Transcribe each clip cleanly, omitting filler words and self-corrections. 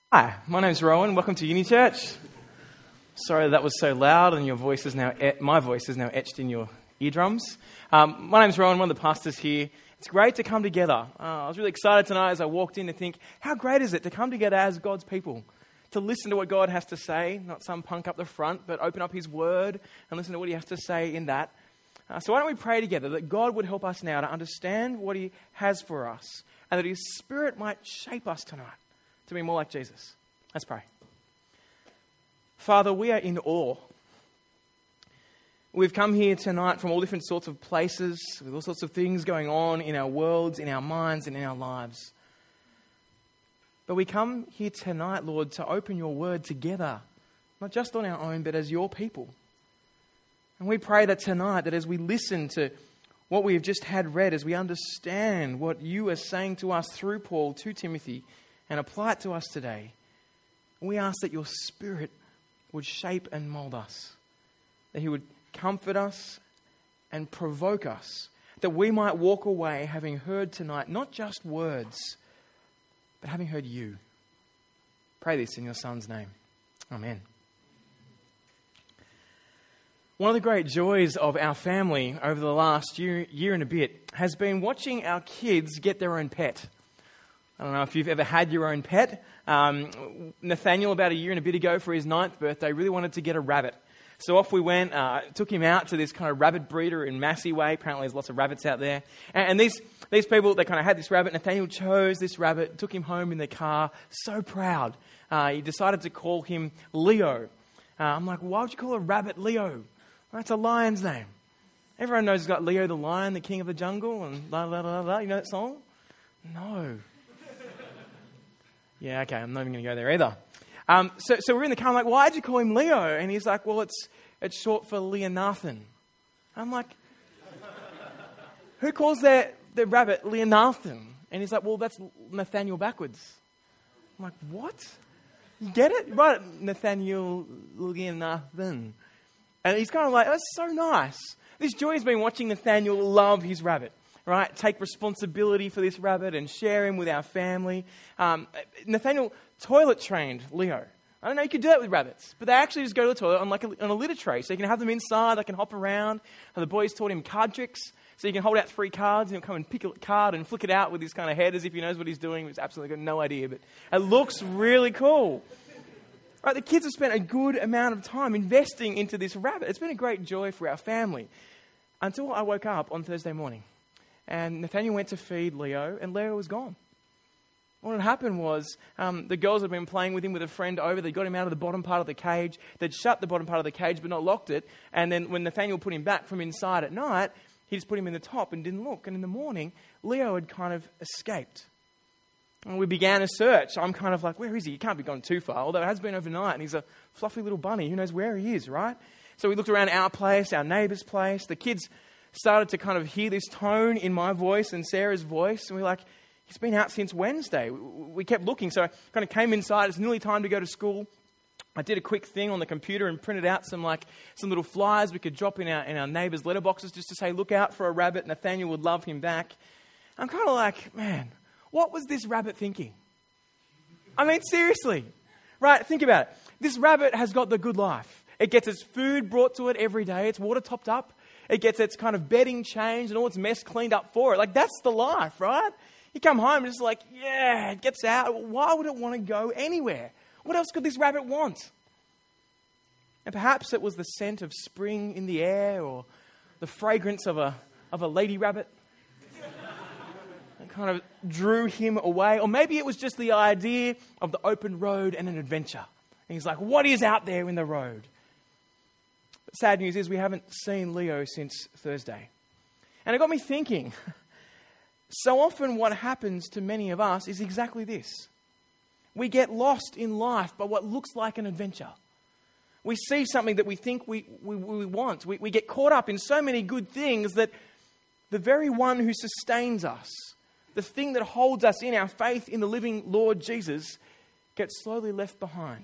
Hi, my name's Rowan. Welcome to Uni Church. Sorry that was so loud and your voice is now my voice is now etched in your eardrums. My name's Rowan, one of the pastors here. It's great to come together. I was really excited tonight as I walked in to think, how great is it to come together as God's people, to listen to what God has to say, not some punk up the front, but open up His Word and listen to what He has to say in that. So why don't we pray together that God would help us now to understand what He has for us and that His Spirit might shape us tonight to be more like Jesus. Let's pray. Father, we are in awe. We've come here tonight from all different sorts of places, with all sorts of things going on in our worlds, in our minds, and in our lives. But we come here tonight, Lord, to open your word together, not just on our own, but as your people. And we pray that tonight, that as we listen to what we have just had read, as we understand what you are saying to us through Paul to Timothy, and apply it to us today, we ask that your Spirit would shape and mold us, that He would comfort us and provoke us, that we might walk away having heard tonight not just words, but having heard you. Pray this in your Son's name. Amen. One of the great joys of our family over the last year and a bit has been watching our kids get their own pet. I don't know if you've ever had your own pet. Nathaniel, about a year and a bit ago for his 9th birthday, really wanted to get a rabbit. So off we went, took him out to this kind of rabbit breeder in Massey Way. Apparently there's lots of rabbits out there. And these people, they kind of had this rabbit. Nathaniel chose this rabbit, took him home in the car, so proud. He decided to call him Leo. I'm like, why would you call a rabbit Leo? That's a lion's name. Everyone knows he's got Leo the lion, the king of the jungle, and la la la la. You know that song? No. Yeah, okay, I'm not even going to go there either. So we're in the car, I'm like, why'd you call him Leo? And he's like, well, it's short for Leonathan. I'm like, who calls the rabbit Leonathan? And he's like, well, that's Nathaniel backwards. I'm like, what? You get it? Right, Nathaniel Leonathan. And he's kind of like, that's so nice. This joy has been watching Nathaniel love his rabbit. Right, take responsibility for this rabbit and share him with our family. Nathaniel toilet trained Leo. I don't know, you could do that with rabbits, but they actually just go to the toilet on a litter tray, so you can have them inside, they can hop around. And the boys taught him card tricks, so you can hold out 3 cards and he'll come and pick a card and flick it out with his kind of head as if he knows what he's doing. He's absolutely got no idea, but it looks really cool. Right, the kids have spent a good amount of time investing into this rabbit. It's been a great joy for our family until I woke up on Thursday morning. And Nathaniel went to feed Leo, and Leo was gone. What had happened was the girls had been playing with him with a friend over. They got him out of the bottom part of the cage. They'd shut the bottom part of the cage but not locked it. And then when Nathaniel put him back from inside at night, he just put him in the top and didn't look. And in the morning, Leo had kind of escaped. And we began a search. I'm kind of like, where is he? He can't be gone too far, although it has been overnight. And he's a fluffy little bunny. Who knows where he is, right? So we looked around our place, our neighbour's place. The kids started to kind of hear this tone in my voice and Sarah's voice. And we're like, he's been out since Wednesday. We kept looking. So I kind of came inside. It's nearly time to go to school. I did a quick thing on the computer and printed out some little flyers we could drop in our neighbours' letterboxes just to say, look out for a rabbit. Nathaniel would love him back. I'm kind of like, man, what was this rabbit thinking? I mean, seriously. Right, think about it. This rabbit has got the good life. It gets its food brought to it every day. It's water topped up. It gets its kind of bedding changed and all its mess cleaned up for it. Like, that's the life, right? You come home and it's like, yeah, it gets out. Why would it want to go anywhere? What else could this rabbit want? And perhaps it was the scent of spring in the air or the fragrance of a lady rabbit that kind of drew him away. Or maybe it was just the idea of the open road and an adventure. And he's like, what is out there in the road? Sad news is we haven't seen Leo since Thursday. And it got me thinking, so often what happens to many of us is exactly this. We get lost in life by what looks like an adventure. We see something that we think we want. We get caught up in so many good things that the very one who sustains us, the thing that holds us in our faith in the living Lord Jesus, gets slowly left behind.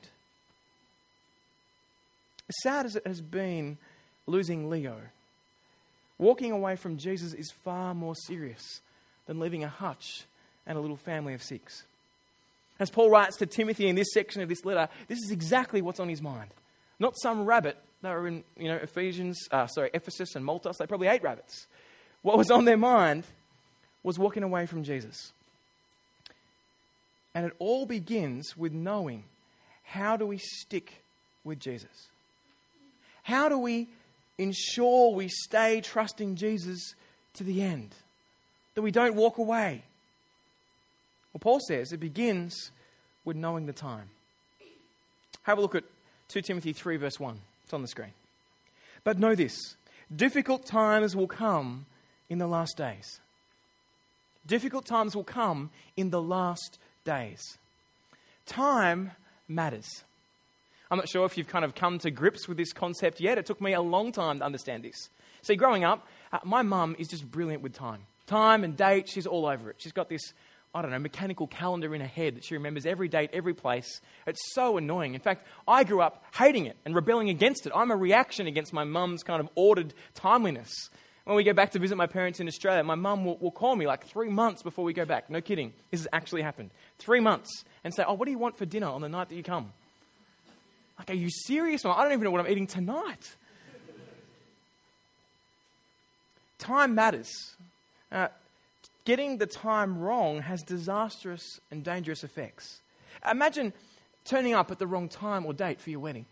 As sad as it has been losing Leo, walking away from Jesus is far more serious than leaving a hutch and a little family of 6. As Paul writes to Timothy in this section of this letter, this is exactly what's on his mind. Not some rabbit. They were in, Ephesus and Malta, so they probably ate rabbits. What was on their mind was walking away from Jesus. And it all begins with knowing, how do we stick with Jesus? How do we ensure we stay trusting Jesus to the end? That we don't walk away? Well, Paul says it begins with knowing the time. Have a look at 2 Timothy 3 verse 1. It's on the screen. But know this, difficult times will come in the last days. Difficult times will come in the last days. Time matters. I'm not sure if you've kind of come to grips with this concept yet. It took me a long time to understand this. See, growing up, my mum is just brilliant with time. Time and date, she's all over it. She's got this, mechanical calendar in her head that she remembers every date, every place. It's so annoying. In fact, I grew up hating it and rebelling against it. I'm a reaction against my mum's kind of ordered timeliness. When we go back to visit my parents in Australia, my mum will call me like 3 months before we go back. No kidding. This has actually happened. 3 months. And say, what do you want for dinner on the night that you come? Like, are you serious, Mum? I don't even know what I'm eating tonight. Time matters. Getting the time wrong has disastrous and dangerous effects. Imagine turning up at the wrong time or date for your wedding.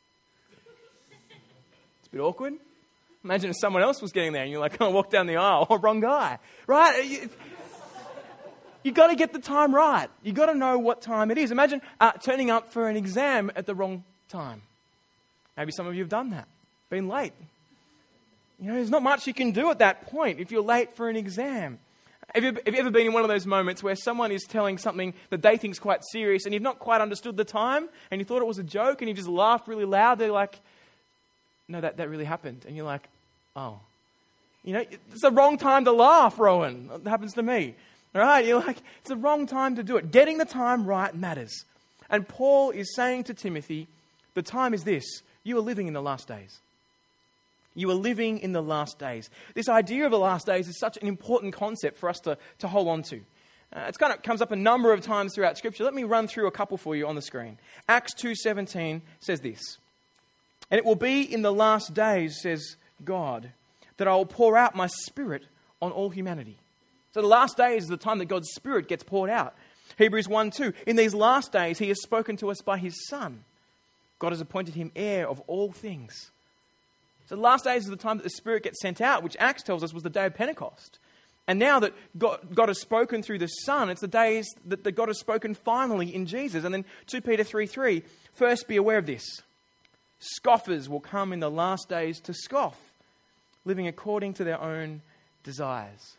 It's a bit awkward. Imagine if someone else was getting there and you're like, walk down the aisle. Wrong guy. Right? You've got to get the time right. You've got to know what time it is. Imagine turning up for an exam at the wrong time. Maybe some of you have done that. Been late. There's not much you can do at that point if you're late for an exam. Have you ever been in one of those moments where someone is telling something that they think is quite serious and you've not quite understood the time and you thought it was a joke and you just laughed really loud? They're like, no, that really happened. And you're like, oh. It's the wrong time to laugh, Rowan. That happens to me. All right? You're like, it's the wrong time to do it. Getting the time right matters. And Paul is saying to Timothy, the time is this. You are living in the last days. You are living in the last days. This idea of the last days is such an important concept for us to hold on to. It kind of comes up a number of times throughout Scripture. Let me run through a couple for you on the screen. Acts 2:17 says this. And it will be in the last days, says God, that I will pour out my Spirit on all humanity. So the last days is the time that God's Spirit gets poured out. Hebrews 1:2. In these last days, He has spoken to us by His Son. God has appointed Him heir of all things. So the last days is the time that the Spirit gets sent out, which Acts tells us was the day of Pentecost. And now that God has spoken through the Son, it's the days that God has spoken finally in Jesus. And then 2 Peter 3:3, first be aware of this. Scoffers will come in the last days to scoff, living according to their own desires.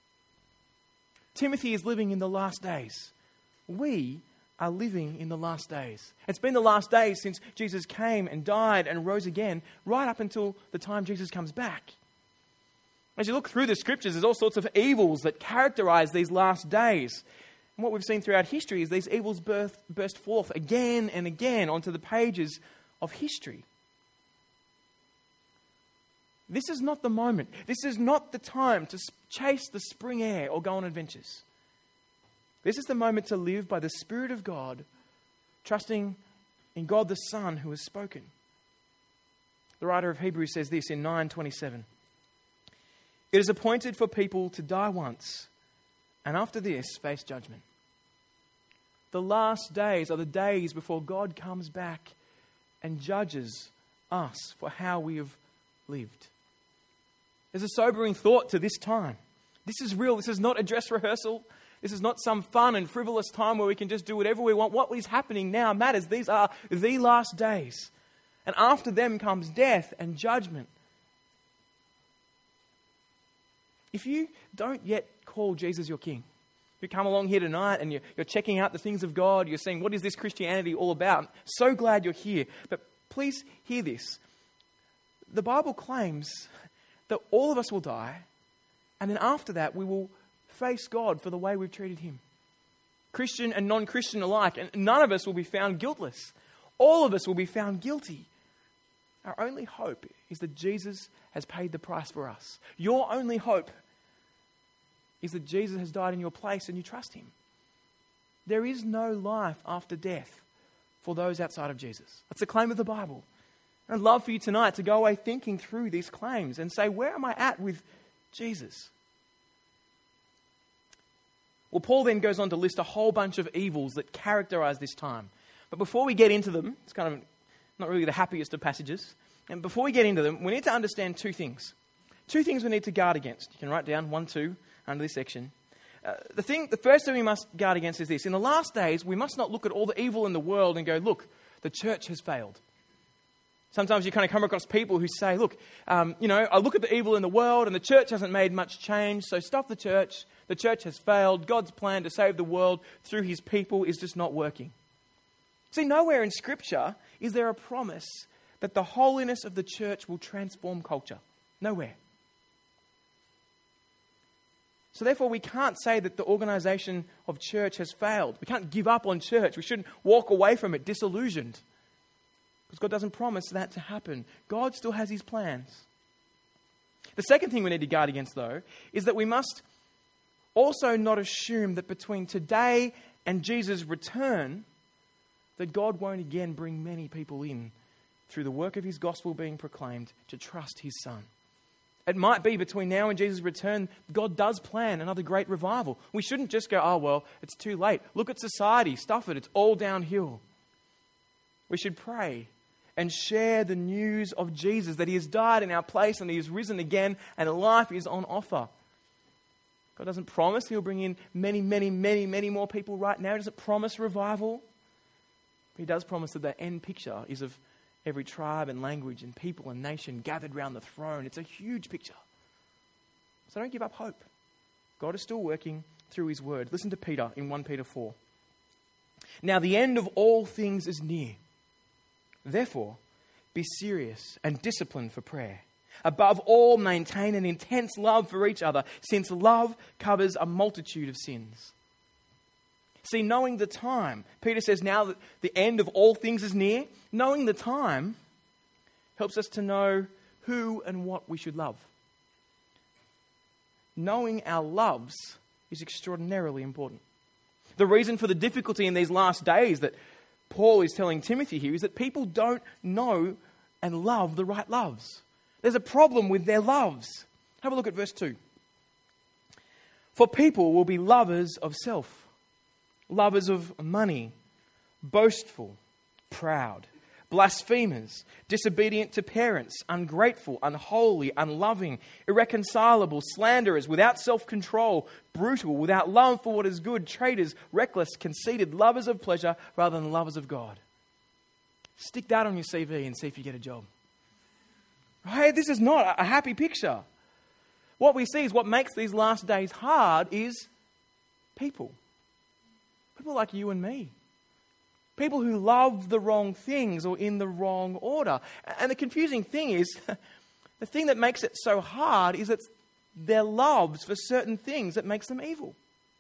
Timothy is living in the last days. We are living in the last days. It's been the last days since Jesus came and died and rose again, right up until the time Jesus comes back. As you look through the Scriptures, there's all sorts of evils that characterize these last days. And what we've seen throughout history is these evils burst forth again and again onto the pages of history. This is not the moment. This is not the time to chase the spring air or go on adventures. This is the moment to live by the Spirit of God, trusting in God the Son who has spoken. The writer of Hebrews says this in 9:27. It is appointed for people to die once, and after this face judgment. The last days are the days before God comes back and judges us for how we have lived. There's a sobering thought to this time. This is real. This is not a dress rehearsal. This is not some fun and frivolous time where we can just do whatever we want. What is happening now matters. These are the last days. And after them comes death and judgment. If you don't yet call Jesus your King, you come along here tonight and you're checking out the things of God, you're saying, what is this Christianity all about? I'm so glad you're here. But please hear this. The Bible claims that all of us will die, and then after that we will face God for the way we've treated Him. Christian and non-Christian alike, and none of us will be found guiltless. All of us will be found guilty. Our only hope is that Jesus has paid the price for us. Your only hope is that Jesus has died in your place and you trust Him. There is no life after death for those outside of Jesus. That's the claim of the Bible. I'd love for you tonight to go away thinking through these claims and say, where am I at with Jesus? Well, Paul then goes on to list a whole bunch of evils that characterize this time. But before we get into them, it's kind of not really the happiest of passages. And before we get into them, we need to understand two things. Two things we need to guard against. You can write down 1, 2 under this section. The first thing we must guard against is this. In the last days, we must not look at all the evil in the world and go, look, the church has failed. Sometimes you kind of come across people who say, look, I look at the evil in the world and the church hasn't made much change, so stop the church. The church has failed. God's plan to save the world through his people is just not working. See, nowhere in Scripture is there a promise that the holiness of the church will transform culture. Nowhere. So therefore, we can't say that the organisation of church has failed. We can't give up on church. We shouldn't walk away from it disillusioned. Because God doesn't promise that to happen. God still has his plans. The second thing we need to guard against, though, is that we must also not assume that between today and Jesus' return, that God won't again bring many people in through the work of his gospel being proclaimed to trust his Son. It might be between now and Jesus' return, God does plan another great revival. We shouldn't just go, oh, well, it's too late. Look at society, stuff it, it's all downhill. We should pray and share the news of Jesus, that he has died in our place and he has risen again and life is on offer. God doesn't promise he'll bring in many, many, many, many more people right now. He doesn't promise revival. He does promise that the end picture is of every tribe and language and people and nation gathered round the throne. It's a huge picture. So don't give up hope. God is still working through his word. Listen to Peter in 1 Peter 4. Now the end of all things is near. Therefore, be serious and disciplined for prayer. Above all, maintain an intense love for each other, since love covers a multitude of sins. See, knowing the time, Peter says now that the end of all things is near, knowing the time helps us to know who and what we should love. Knowing our loves is extraordinarily important. The reason for the difficulty in these last days that Paul is telling Timothy here is that people don't know and love the right loves. There's a problem with their loves. Have a look at verse 2. For people will be lovers of self, lovers of money, boastful, proud, blasphemers, disobedient to parents, ungrateful, unholy, unloving, irreconcilable, slanderers, without self-control, brutal, without love for what is good, traitors, reckless, conceited, lovers of pleasure rather than lovers of God. Stick that on your CV and see if you get a job. Right? This is not a happy picture. What we see is what makes these last days hard is people. People like you and me. People who love the wrong things or in the wrong order. And the confusing thing is, the thing that makes it so hard is it's their loves for certain things that makes them evil.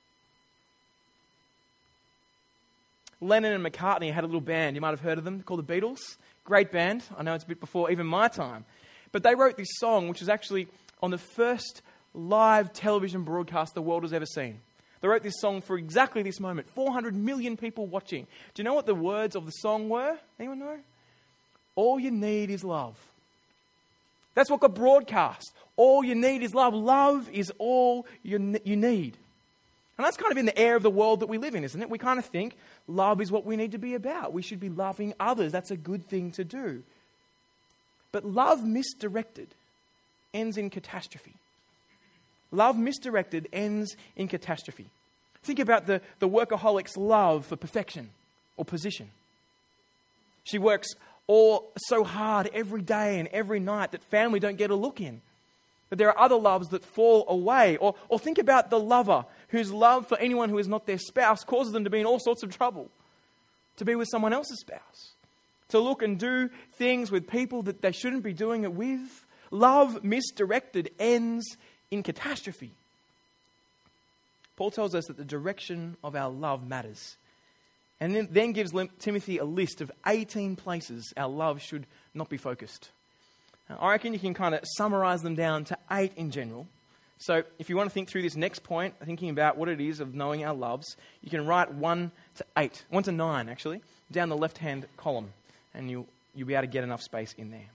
Lennon and McCartney had a little band, you might have heard of them, called the Beatles. Great band. I know it's a bit before even my time. But they wrote this song, which was actually on the first live television broadcast the world has ever seen. They wrote this song for exactly this moment. 400 million people watching. Do you know what the words of the song were? Anyone know? All you need is love. That's what got broadcast. All you need is love. Love is all you need. And that's kind of in the air of the world that we live in, isn't it? We kind of think love is what we need to be about. We should be loving others. That's a good thing to do. But love misdirected ends in catastrophe. Love misdirected ends in catastrophe. Think about the workaholic's love for perfection or position. She works so hard every day and every night that family don't get a look in. But there are other loves that fall away. Or think about the lover whose love for anyone who is not their spouse causes them to be in all sorts of trouble. To be with someone else's spouse. To look and do things with people that they shouldn't be doing it with. Love misdirected ends in catastrophe. Paul tells us that the direction of our love matters. And then gives Timothy a list of 18 places our love should not be focused. Now, I reckon you can kind of summarize them down to 8 in general. So if you want to think through this next point, thinking about what it is of knowing our loves, you can write 1 to 9 actually, down the left-hand column, and you'll be able to get enough space in there.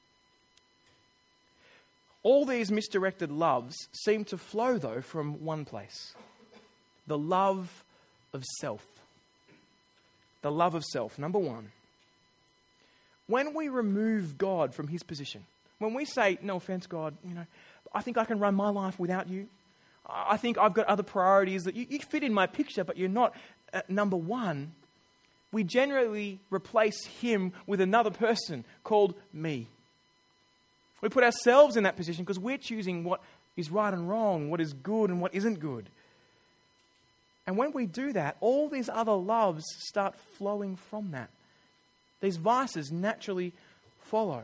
All these misdirected loves seem to flow, though, from one place. The love of self. The love of self, number one. When we remove God from his position, when we say, no offense, God, I think I can run my life without you. I think I've got other priorities that you fit in my picture, but you're not number one. We generally replace him with another person called me. We put ourselves in that position because we're choosing what is right and wrong, what is good and what isn't good. And when we do that, all these other loves start flowing from that. These vices naturally follow.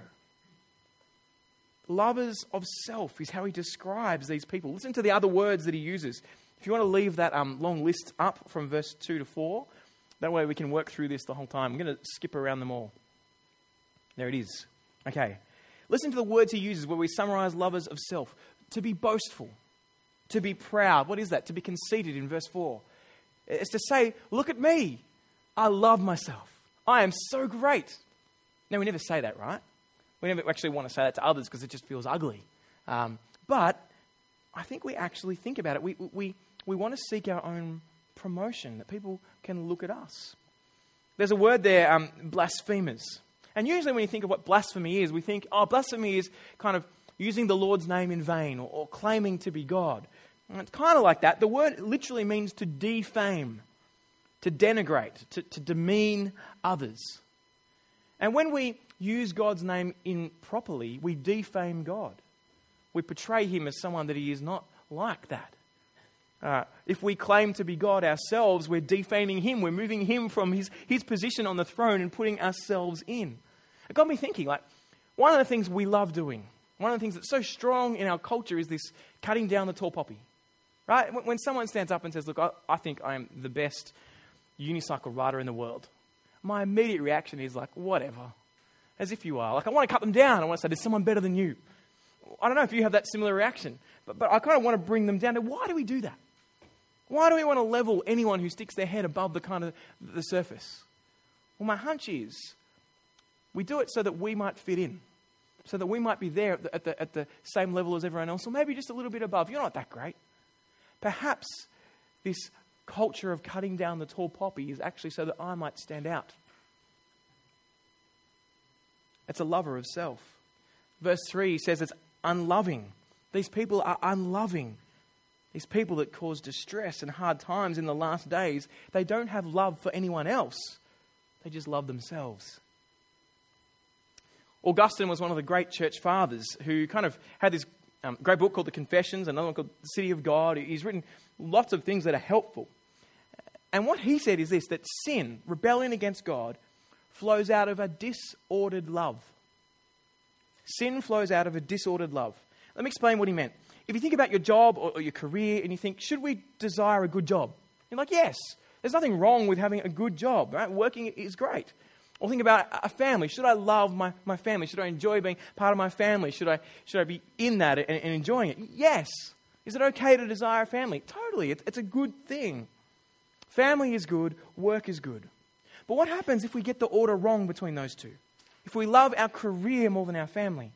Lovers of self is how he describes these people. Listen to the other words that he uses. If you want to leave that long list up from verse 2 to 4, that way we can work through this the whole time. I'm going to skip around them all. There it is. Okay. Listen to the words he uses where we summarize lovers of self. To be boastful. To be proud. What is that? To be conceited in verse 4. It's to say, look at me. I love myself. I am so great. Now, we never say that, right? We never actually want to say that to others because it just feels ugly. But I think we actually think about it. We want to seek our own promotion, that people can look at us. There's a word there, blasphemers. And usually when you think of what blasphemy is, we think, blasphemy is kind of using the Lord's name in vain or claiming to be God. And it's kind of like that. The word literally means to defame, to denigrate, to demean others. And when we use God's name improperly, we defame God. We portray him as someone that he is not like that. If we claim to be God ourselves, we're defaming him. We're moving him from his position on the throne and putting ourselves in. It got me thinking, one of the things we love doing, one of the things that's so strong in our culture is this cutting down the tall poppy. Right? When someone stands up and says, look, I think I am the best unicycle rider in the world, my immediate reaction is whatever. As if you are. I want to cut them down. I want to say, there's someone better than you. I don't know if you have that similar reaction, but I kind of want to bring them down. Why do we do that? Why do we want to level anyone who sticks their head above the surface? Well, my hunch is we do it so that we might fit in, so that we might be there at the same level as everyone else, or maybe just a little bit above. You're not that great. Perhaps this culture of cutting down the tall poppy is actually so that I might stand out. It's a lover of self. Verse 3 says it's unloving. These people are unloving. These people that cause distress and hard times in the last days, they don't have love for anyone else. They just love themselves. Augustine was one of the great church fathers who kind of had this great book called The Confessions, another one called The City of God. He's written lots of things that are helpful. And what he said is this, that sin, rebellion against God, flows out of a disordered love. Sin flows out of a disordered love. Let me explain what he meant. If you think about your job or your career and you think, should we desire a good job? You're like, yes. There's nothing wrong with having a good job, right? Working is great. Or think about a family. Should I love my family? Should I enjoy being part of my family? Should I be in that and enjoying it? Yes. Is it okay to desire a family? Totally. It's a good thing. Family is good. Work is good. But what happens if we get the order wrong between those two? If we love our career more than our family?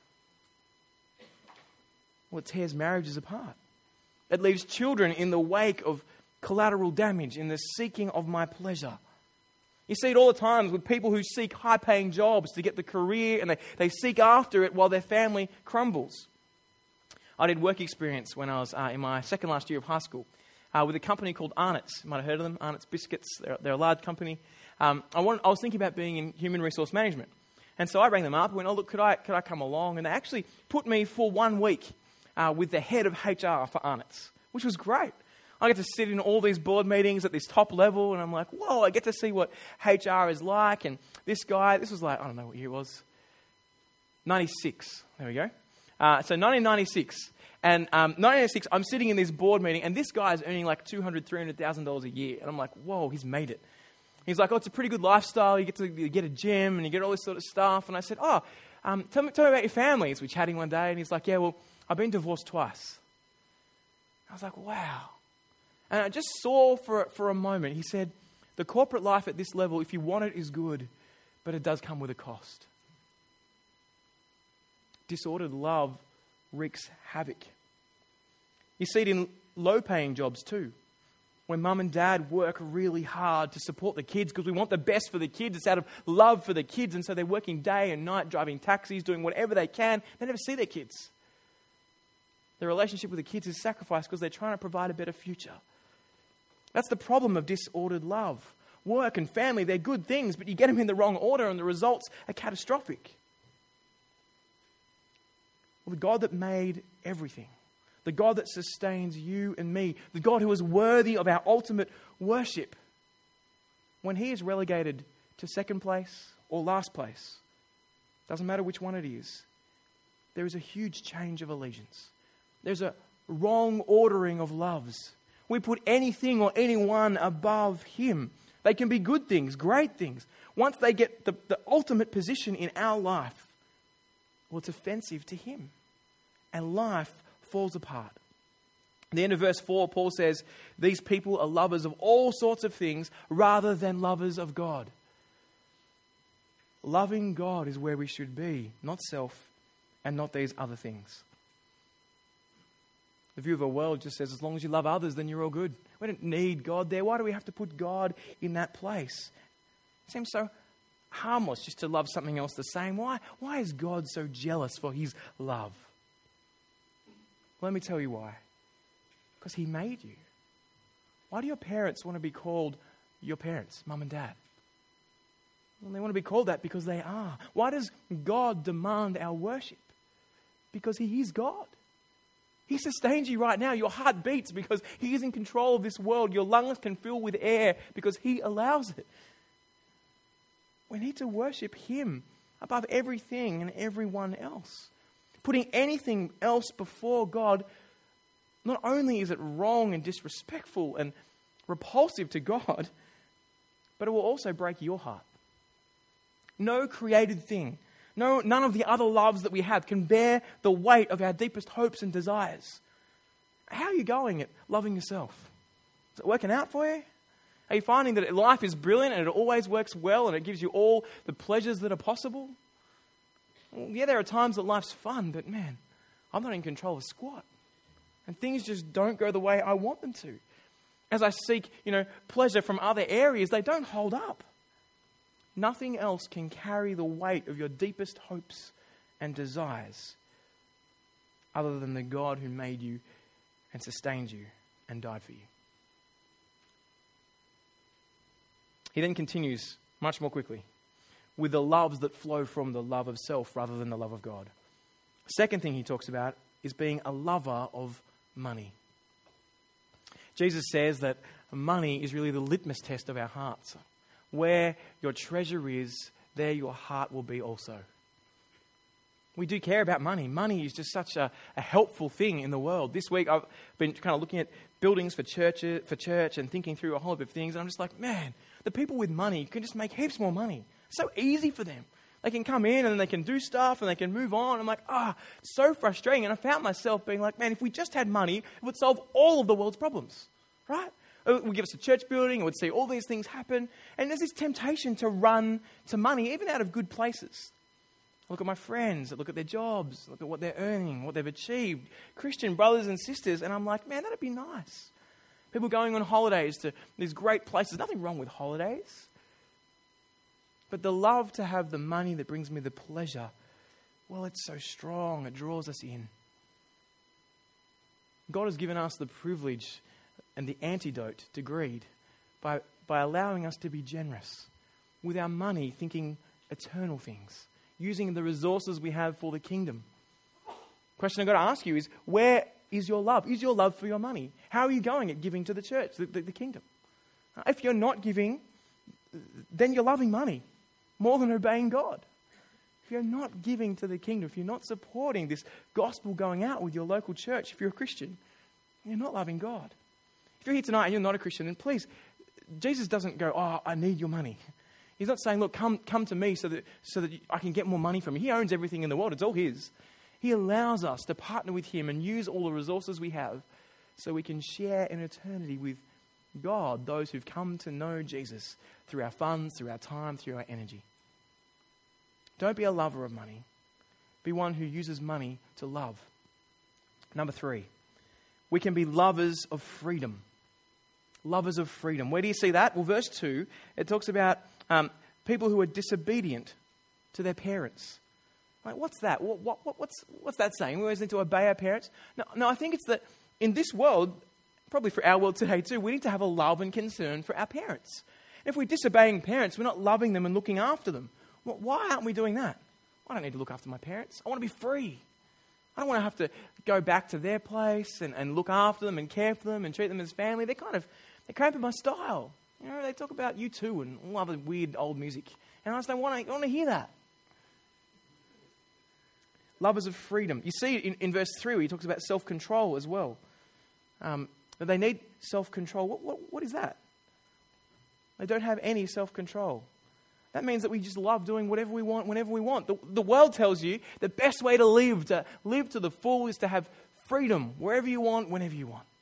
Well, it tears marriages apart. It leaves children in the wake of collateral damage, in the seeking of my pleasure. You see it all the time with people who seek high-paying jobs to get the career, and they seek after it while their family crumbles. I did work experience when I was in my second last year of high school with a company called Arnott's. You might have heard of them, Arnott's Biscuits. They're a large company. I was thinking about being in human resource management. And so I rang them up and went, oh, look, could I come along? And they actually put me for 1 week with the head of HR for Arnott's, which was great. I get to sit in all these board meetings at this top level, and I'm like, whoa, I get to see what HR is like. And this guy, this was like, I don't know what year it was, 96. There we go. So 1996. And 1996, I'm sitting in this board meeting, and this guy's earning like $200,000, $300,000 a year. And I'm like, whoa, he's made it. He's like, oh, it's a pretty good lifestyle. You get a gym, and you get all this sort of stuff. And I said, tell me about your family. So we're chatting one day, and he's like, yeah, well, I've been divorced twice. I was like, wow. And I just saw for a moment, he said, the corporate life at this level, if you want it, is good, but it does come with a cost. Disordered love wreaks havoc. You see it in low-paying jobs too. When mum and dad work really hard to support the kids because we want the best for the kids. It's out of love for the kids. And so they're working day and night, driving taxis, doing whatever they can. They never see their kids. Their relationship with the kids is sacrificed because they're trying to provide a better future. That's the problem of disordered love. Work and family, they're good things, but you get them in the wrong order and the results are catastrophic. Well, the God that made everything, the God that sustains you and me, the God who is worthy of our ultimate worship, when he is relegated to second place or last place, doesn't matter which one it is, there is a huge change of allegiance. There's a wrong ordering of loves. We put anything or anyone above him. They can be good things, great things. Once they get the ultimate position in our life, well, it's offensive to him. And life falls apart. At the end of verse 4, Paul says, these people are lovers of all sorts of things rather than lovers of God. Loving God is where we should be, not self and not these other things. The view of the world just says, as long as you love others, then you're all good. We don't need God there. Why do we have to put God in that place? It seems so harmless just to love something else the same. Why is God so jealous for his love? Let me tell you why. Because he made you. Why do your parents want to be called your parents, mum and dad? Well, they want to be called that because they are. Why does God demand our worship? Because he is God. He sustains you right now. Your heart beats because he is in control of this world. Your lungs can fill with air because he allows it. We need to worship him above everything and everyone else. Putting anything else before God, not only is it wrong and disrespectful and repulsive to God, but it will also break your heart. No created thing, none of the other loves that we have can bear the weight of our deepest hopes and desires. How are you going at loving yourself? Is it working out for you? Are you finding that life is brilliant and it always works well and it gives you all the pleasures that are possible? Well, yeah, there are times that life's fun, but man, I'm not in control of squat. And things just don't go the way I want them to. As I seek, pleasure from other areas, they don't hold up. Nothing else can carry the weight of your deepest hopes and desires other than the God who made you and sustained you and died for you. He then continues much more quickly with the loves that flow from the love of self rather than the love of God. Second thing he talks about is being a lover of money. Jesus says that money is really the litmus test of our hearts. Where your treasure is, there your heart will be also. We do care about money. Money is just such a helpful thing in the world. This week I've been kind of looking at buildings for church and thinking through a whole heap of things. And I'm just like, man, the people with money can just make heaps more money. It's so easy for them. They can come in and they can do stuff and they can move on. I'm like, so frustrating. And I found myself being like, man, if we just had money, it would solve all of the world's problems, right? It would give us a church building. It would see all these things happen. And there's this temptation to run to money, even out of good places. I look at my friends. I look at their jobs. Look at what they're earning, what they've achieved. Christian brothers and sisters. And I'm like, man, that'd be nice. People going on holidays to these great places. Nothing wrong with holidays. But the love to have the money that brings me the pleasure, well, it's so strong. It draws us in. God has given us the privilege and the antidote to greed by allowing us to be generous with our money, thinking eternal things, using the resources we have for the kingdom. Question I've got to ask you is, where is your love? Is your love for your money? How are you going at giving to the church, the kingdom? If you're not giving, then you're loving money more than obeying God. If you're not giving to the kingdom, if you're not supporting this gospel going out with your local church, if you're a Christian, you're not loving God. If you're here tonight and you're not a Christian, then please, Jesus doesn't go, I need your money. He's not saying, look, come to me so that I can get more money from you. He owns everything in the world. It's all his. He allows us to partner with him and use all the resources we have so we can share in eternity with God, those who've come to know Jesus through our funds, through our time, through our energy. Don't be a lover of money. Be one who uses money to love. Number 3, we can be lovers of freedom. Lovers of freedom. Where do you see that? Well, verse 2, it talks about people who are disobedient to their parents. Like, what's that? What's that saying? We always need to obey our parents? No, I think it's that in this world, probably for our world today too, we need to have a love and concern for our parents. And if we're disobeying parents, we're not loving them and looking after them. Well, why aren't we doing that? I don't need to look after my parents. I want to be free. I don't want to have to go back to their place and look after them and care for them and treat them as family. They're cramping my style. You know, they talk about U2 and all other weird old music. And I just don't want to hear that. Lovers of freedom. You see in verse 3 where he talks about self-control as well. That they need self-control. What is that? They don't have any self-control. That means that we just love doing whatever we want, whenever we want. The world tells you the best way to live to the full, is to have freedom wherever you want, whenever you want.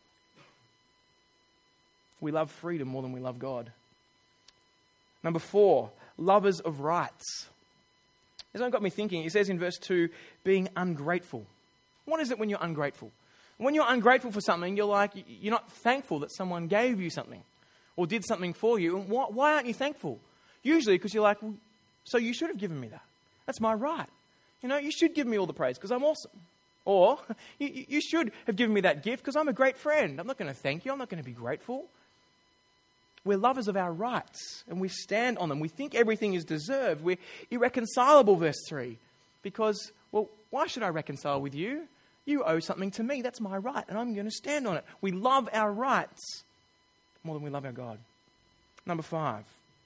We love freedom more than we love God. Number 4, lovers of rights. This one got me thinking. It says in verse 2, being ungrateful. What is it when you're ungrateful? When you're ungrateful for something, you're not thankful that someone gave you something or did something for you. And why aren't you thankful? Usually because you're like, well, so you should have given me that. That's my right. You know, you should give me all the praise because I'm awesome. Or you should have given me that gift because I'm a great friend. I'm not going to thank you. I'm not going to be grateful. We're lovers of our rights and we stand on them. We think everything is deserved. We're irreconcilable, verse 3. Because, well, why should I reconcile with you? You owe something to me. That's my right and I'm going to stand on it. We love our rights more than we love our God. Number 5.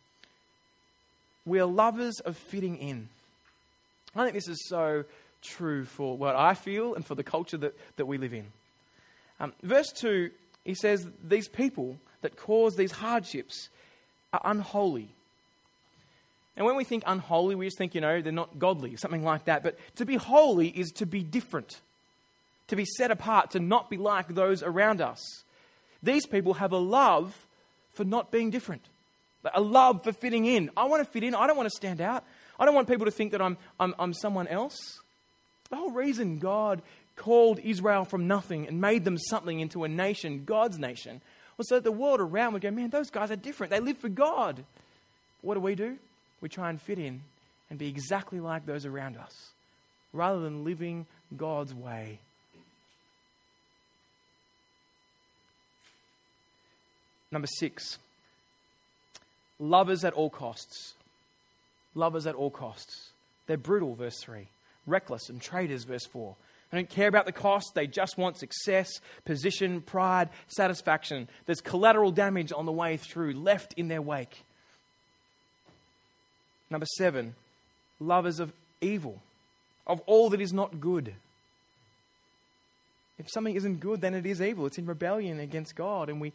We are lovers of fitting in. I think this is so true for what I feel and for the culture that we live in. Verse 2, he says, these people that cause these hardships are unholy. And when we think unholy, we just think, they're not godly, something like that. But to be holy is to be different, to be set apart, to not be like those around us. These people have a love for not being different. A love for fitting in. I want to fit in. I don't want to stand out. I don't want people to think that I'm someone else. The whole reason God called Israel from nothing and made them something into a nation, God's nation, was so that the world around would go, man, those guys are different. They live for God. What do? We try and fit in and be exactly like those around us, rather than living God's way. Number 6. Lovers at all costs. Lovers at all costs. They're brutal, verse 3. Reckless and traitors, verse 4. They don't care about the cost. They just want success, position, pride, satisfaction. There's collateral damage on the way through, left in their wake. Number 7. Lovers of evil, of all that is not good. If something isn't good, then it is evil. It's in rebellion against God, and we